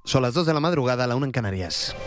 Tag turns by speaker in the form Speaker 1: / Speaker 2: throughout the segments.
Speaker 1: Son las 2 de la madrugada, la 1 en Canarias.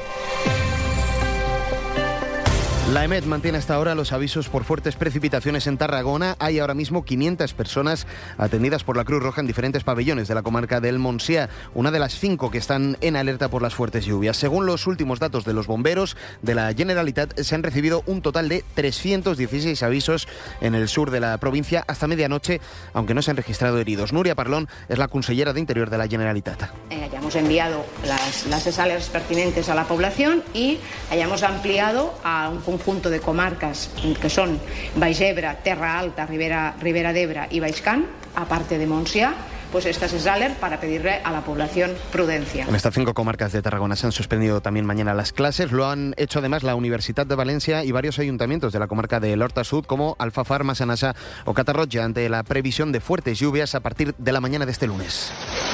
Speaker 1: La EMET mantiene hasta ahora los avisos por fuertes precipitaciones en Tarragona. Hay ahora mismo 500 personas atendidas por la Cruz Roja en diferentes pabellones de la comarca del Montsià, una de las 5 que están en alerta por las fuertes lluvias. Según los últimos datos de los bomberos de la Generalitat, se han recibido un total de 316 avisos en el sur de la provincia hasta medianoche, aunque no se han registrado heridos. Núria Parlón es la consellera de Interior de la Generalitat.
Speaker 2: Hayamos enviado las alertas pertinentes a la población y hayamos ampliado a un conjunto de comarcas que son Baix Ebre, Terra Alta, Ribera d'Ebre y Baix Camp, aparte de Montsià, pues estas es alert para pedirle a la población prudencia.
Speaker 1: En estas 5 comarcas de Tarragona se han suspendido también mañana las clases. Lo han hecho además la Universitat de Valencia y varios ayuntamientos de la comarca de Horta Sud, como Alfafar, Massanassa o Catarroja, ante la previsión de fuertes lluvias a partir de la mañana de este lunes.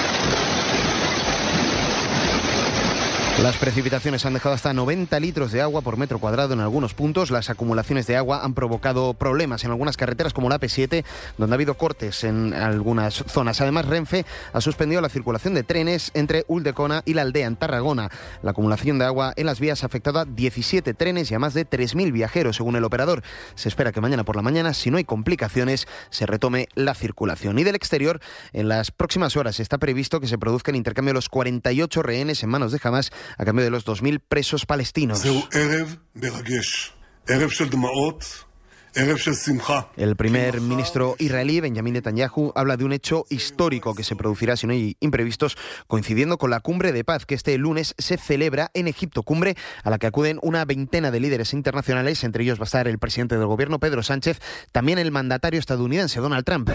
Speaker 1: Las precipitaciones han dejado hasta 90 litros de agua por metro cuadrado en algunos puntos. Las acumulaciones de agua han provocado problemas en algunas carreteras como la AP7, donde ha habido cortes en algunas zonas. Además, Renfe ha suspendido la circulación de trenes entre Ulldecona y La Aldea, en Tarragona. La acumulación de agua en las vías ha afectado a 17 trenes y a más de 3.000 viajeros, según el operador. Se espera que mañana por la mañana, si no hay complicaciones, se retome la circulación. Y del exterior, en las próximas horas está previsto que se produzca el intercambio de los 48 rehenes en manos de Hamás a cambio de los 2.000 presos palestinos. El primer ministro israelí, Benjamin Netanyahu, habla de un hecho histórico que se producirá si no hay imprevistos, coincidiendo con la cumbre de paz que este lunes se celebra en Egipto, cumbre a la que acuden una veintena de líderes internacionales. Entre ellos va a estar el presidente del gobierno, Pedro Sánchez, también el mandatario estadounidense, Donald Trump.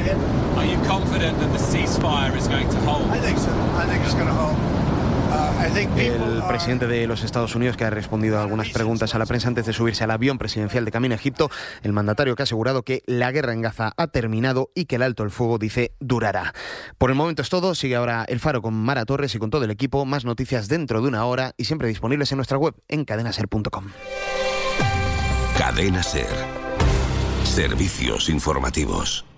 Speaker 1: El presidente de los Estados Unidos, que ha respondido a algunas preguntas a la prensa antes de subirse al avión presidencial de camino a Egipto, el mandatario que ha asegurado que la guerra en Gaza ha terminado y que el alto el fuego, dice, durará. Por el momento es todo. Sigue ahora El Faro con Mara Torres y con todo el equipo. Más noticias dentro de una hora y siempre disponibles en nuestra web en cadenaser.com.
Speaker 3: Cadena Ser. Servicios informativos.